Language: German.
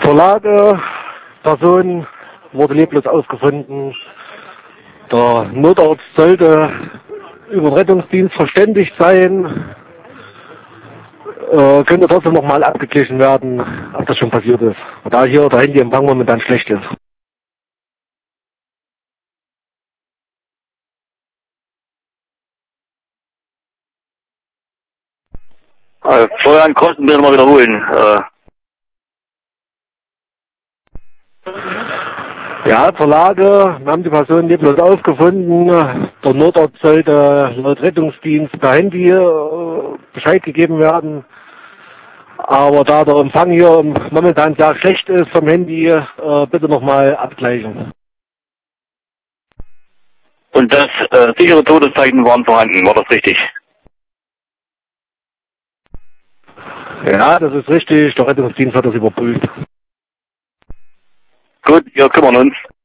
Zur Lage, Person wurde leblos aufgefunden. Der Notarzt sollte über den Rettungsdienst verständigt sein. Könnte trotzdem nochmal abgeglichen werden, ob das schon passiert ist. Da hier der Handyempfang momentan schlecht ist. Florian, Kosten bitte mal wiederholen. Ja, zur Lage, wir haben die Person leblos aufgefunden. Der Notarzt sollte laut Rettungsdienst per Handy Bescheid gegeben werden. Aber da der Empfang hier momentan sehr schlecht ist vom Handy, bitte nochmal abgleichen. Und das sichere Todeszeichen waren vorhanden, war das richtig? Ja, das ist richtig. Der Rettungsdienst hat das überprüft. Gut, wir kümmern uns.